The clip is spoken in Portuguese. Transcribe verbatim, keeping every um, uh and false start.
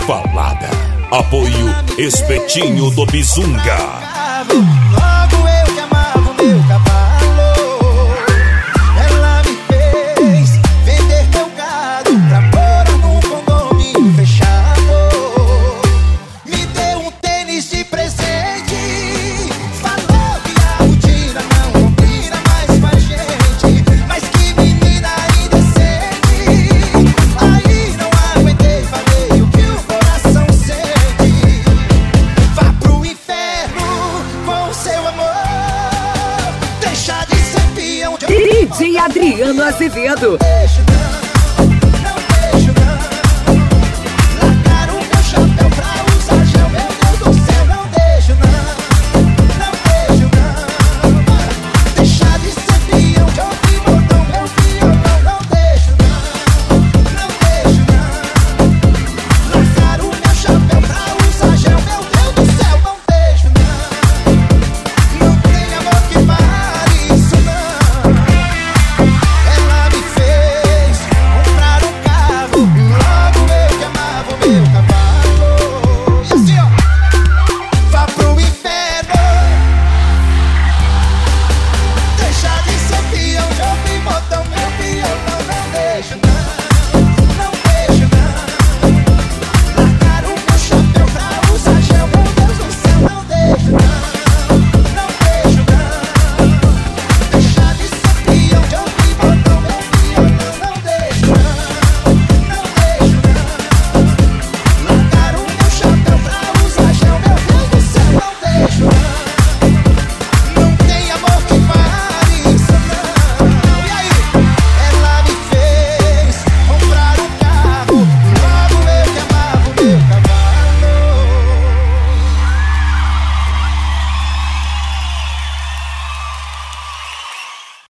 Balada. Apoio Espetinho do Bizunga. Logo eu que amava o meu cavalo, ela me fez vender meu gado pra morar num condomínio fechado. Me deu um tênis de presente, falou que a rotina não combina mais com a gente. Mas que menina indecente, aí não aguentei, falei o que o coração sente. Vá pro inferno com seu amor, deixa de ser peão de... D J Adriano Azevedo. Deixa